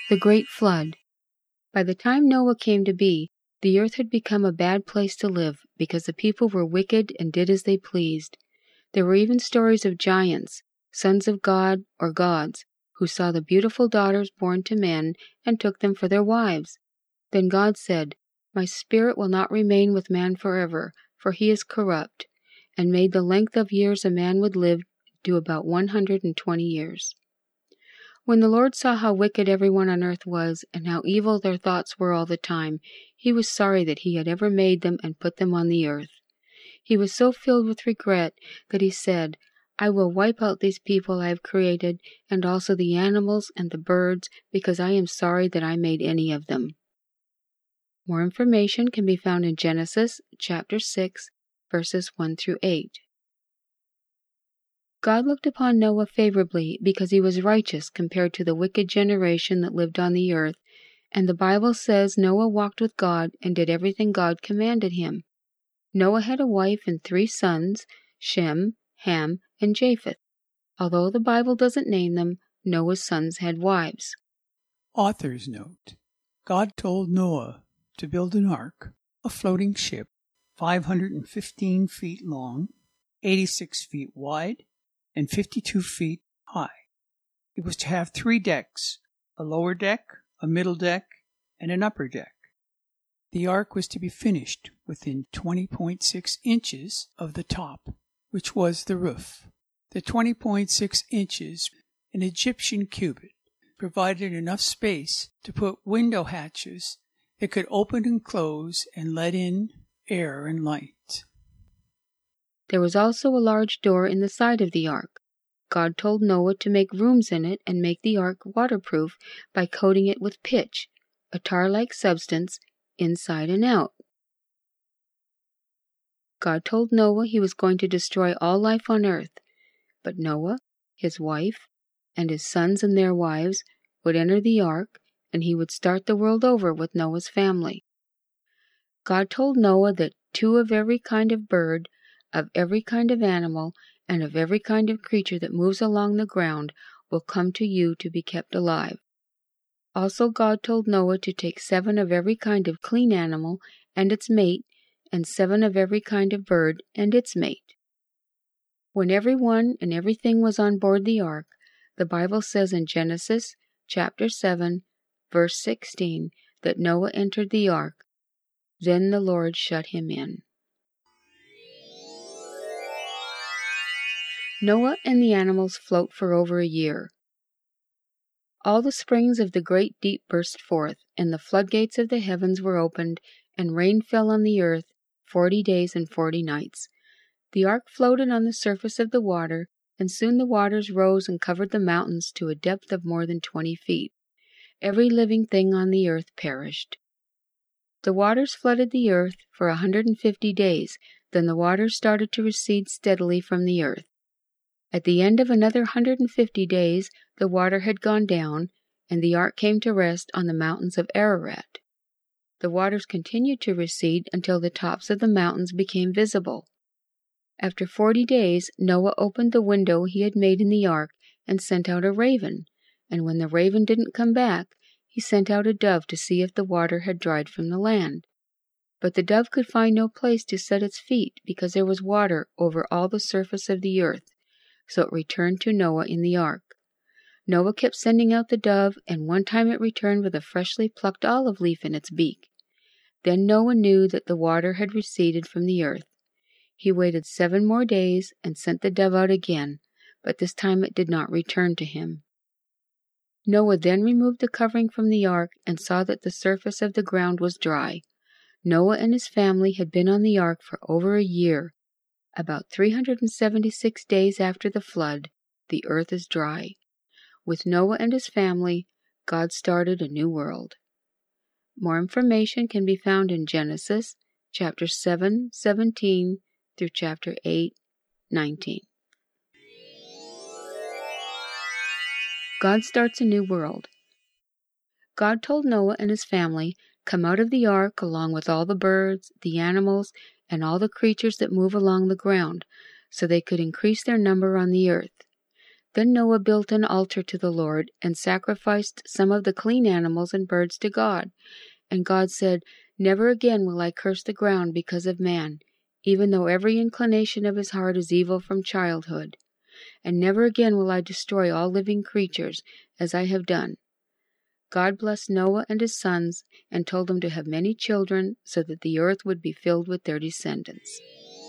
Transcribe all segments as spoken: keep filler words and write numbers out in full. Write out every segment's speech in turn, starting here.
The Great Flood. By the time Noah came to be, the earth had become a bad place to live because the people were wicked and did as they pleased. There were even stories of giants, sons of God or gods, who saw the beautiful daughters born to men and took them for their wives. Then God said, "My spirit will not remain with man forever, for he is corrupt," and made the length of years a man would live to about one hundred and twenty years. When the Lord saw how wicked everyone on earth was, and how evil their thoughts were all the time, he was sorry that he had ever made them and put them on the earth. He was so filled with regret that he said, "I will wipe out these people I have created, and also the animals and the birds, because I am sorry that I made any of them." More information can be found in Genesis chapter six, verses one through eight. God looked upon Noah favorably because he was righteous compared to the wicked generation that lived on the earth, and the Bible says Noah walked with God and did everything God commanded him. Noah had a wife and three sons, Shem, Ham, and Japheth. Although the Bible doesn't name them, Noah's sons had wives. Author's note: God told Noah to build an ark, a floating ship, five hundred fifteen feet long, eighty-six feet wide, and fifty-two feet high. It was to have three decks, a lower deck, a middle deck, and an upper deck. The ark was to be finished within twenty point six inches of the top, which was the roof. The twenty point six inches, an Egyptian cubit, provided enough space to put window hatches that could open and close and let in air and light. There was also a large door in the side of the ark. God told Noah to make rooms in it and make the ark waterproof by coating it with pitch, a tar-like substance, inside and out. God told Noah he was going to destroy all life on earth, but Noah, his wife, and his sons and their wives would enter the ark, and he would start the world over with Noah's family. God told Noah that two of every kind of bird, of every kind of animal, and of every kind of creature that moves along the ground will come to you to be kept alive. Also God told Noah to take seven of every kind of clean animal and its mate, and seven of every kind of bird and its mate. When everyone and everything was on board the ark, the Bible says in Genesis chapter seven, verse sixteen, that Noah entered the ark. Then the Lord shut him in. Noah and the animals float for over a year. All the springs of the great deep burst forth, and the floodgates of the heavens were opened, and rain fell on the earth forty days and forty nights. The ark floated on the surface of the water, and soon the waters rose and covered the mountains to a depth of more than twenty feet. Every living thing on the earth perished. The waters flooded the earth for a hundred and fifty days, then the waters started to recede steadily from the earth. At the end of another hundred and fifty days, the water had gone down, and the ark came to rest on the mountains of Ararat. The waters continued to recede until the tops of the mountains became visible. After forty days, Noah opened the window he had made in the ark and sent out a raven, and when the raven didn't come back, he sent out a dove to see if the water had dried from the land. But the dove could find no place to set its feet because there was water over all the surface of the earth, so it returned to Noah in the ark. Noah kept sending out the dove, and one time it returned with a freshly plucked olive leaf in its beak. Then Noah knew that the water had receded from the earth. He waited seven more days and sent the dove out again, but this time it did not return to him. Noah then removed the covering from the ark and saw that the surface of the ground was dry. Noah and his family had been on the ark for over a year. About three hundred seventy-six days after the flood, the earth is dry. With Noah and his family, God started a new world. More information can be found in Genesis chapter seven, seventeen through chapter eight, nineteen. God starts a new world. God told Noah and his family, "Come out of the ark along with all the birds, the animals, and all the creatures that move along the ground, so they could increase their number on the earth." Then Noah built an altar to the Lord and sacrificed some of the clean animals and birds to God. And God said, "Never again will I curse the ground because of man, even though every inclination of his heart is evil from childhood. And never again will I destroy all living creatures, as I have done." God blessed Noah and his sons and told them to have many children so that the earth would be filled with their descendants.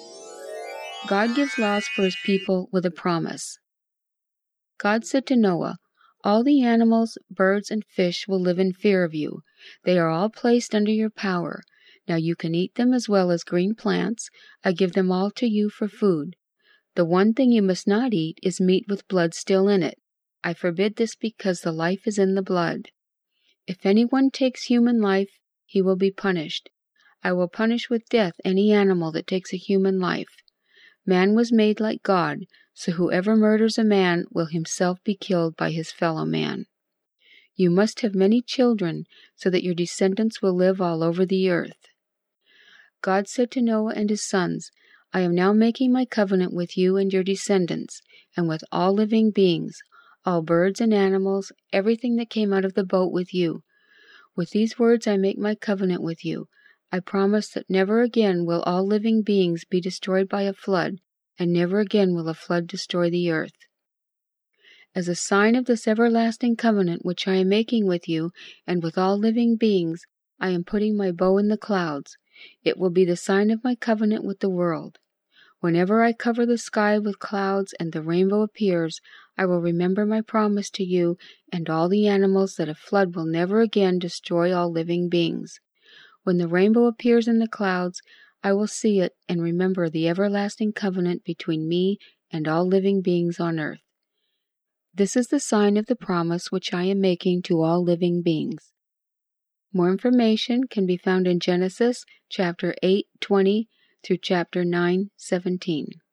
God gives laws for his people with a promise. God said to Noah, "All the animals, birds, and fish will live in fear of you. They are all placed under your power. Now you can eat them as well as green plants. I give them all to you for food. The one thing you must not eat is meat with blood still in it. I forbid this because the life is in the blood. If anyone takes human life, he will be punished. I will punish with death any animal that takes a human life. Man was made like God, so whoever murders a man will himself be killed by his fellow man. You must have many children, so that your descendants will live all over the earth." God said to Noah and his sons, "I am now making my covenant with you and your descendants, and with all living beings, all birds and animals, everything that came out of the boat with you. With these words I make my covenant with you. I promise that never again will all living beings be destroyed by a flood, and never again will a flood destroy the earth. As a sign of this everlasting covenant which I am making with you and with all living beings, I am putting my bow in the clouds. It will be the sign of my covenant with the world. Whenever I cover the sky with clouds and the rainbow appears, I will remember my promise to you and all the animals that a flood will never again destroy all living beings. When the rainbow appears in the clouds, I will see it and remember the everlasting covenant between me and all living beings on earth. This is the sign of the promise which I am making to all living beings." More information can be found in Genesis chapter eight twenty through chapter nine seventeen.